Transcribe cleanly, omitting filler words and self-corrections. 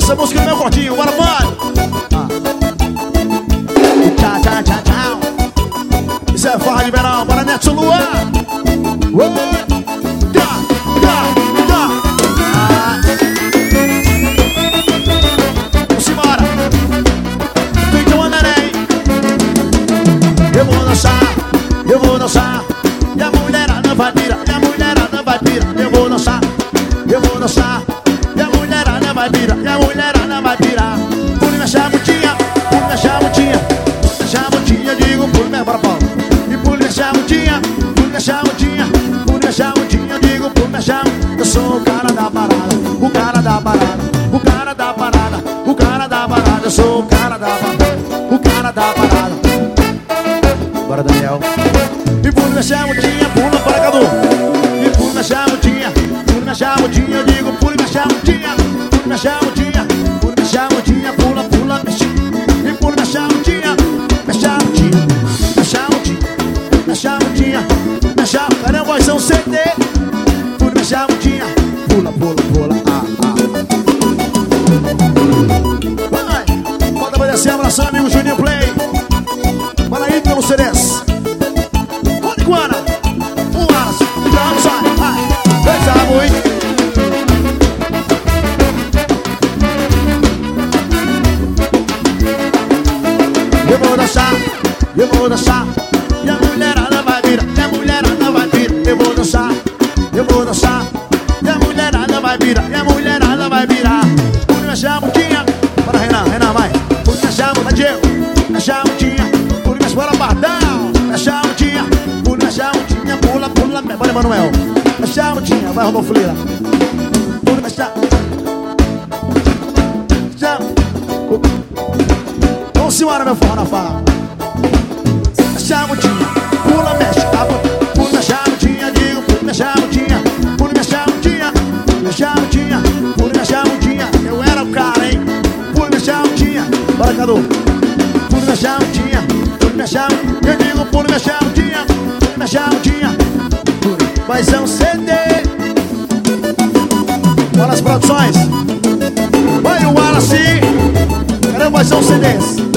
Essa música é do meu cortinho, bora, mano. Tchau, tchau, tchau, tchau. Isso é farra de verão, bora, Neto Luan. Vamos embora. Então, Anderém. Eu vou dançar. E a mulherada vai pirar, e a mulherada vai pirar. Eu vou dançar. E a mulherada vai pirar, e a mulherada vai pirar. Pule minha chamutinha, chamutinha, digo pule minha para pau. E pule minha chamutinha, digo pule minha cham. Eu sou o cara da parada, o cara da parada, o cara da parada, o cara da parada. Eu sou o cara da parada, o cara da parada. Bora, Daniel. E pule minha chamutinha, pula para Cadu. E pule minha chamutinha, eu digo pule minha chamutinha, pula, pula, mexe. E pule minha chamutinha, cadê a voz? São CD. Pule minha chamutinha, pula, pula, pula. Vai, bota pra descer, abração, amigo Juninho Play. Bora aí pelo CDs. Olha, Iguana. Já sai, vai. Coisa muito. Eu vou dançar, e a mulherada vai virar, e a mulherada vai virar. Eu vou dançar, e a mulherada vai virar, e a mulherada vai virar. Pule minha chamutinha, bora Renan, vai. Pule minha chamutinha, vai Diego, minha chamutinha. Pule minha bora Bardão, minha chamutinha. Pule minha chamutinha, pula, pula, bora Emanuel. Minha chamutinha, vai Rodolfo Lira. Pule minha chamutinha. Vamos embora, meu forró na fala. Chamutinha, pula, mexe, pula minha chamutinha, digo, pula minha chamutinha, pula minha chamutinha, pula minha chamutinha. Eu era o cara, hein? Pula minha chamutinha, bora, Cadu. Pula minha chamutinha, eu digo, pula minha chamutinha, mas é um CD. Bora as produções. Vai o Wallace, queremos mais um CDs.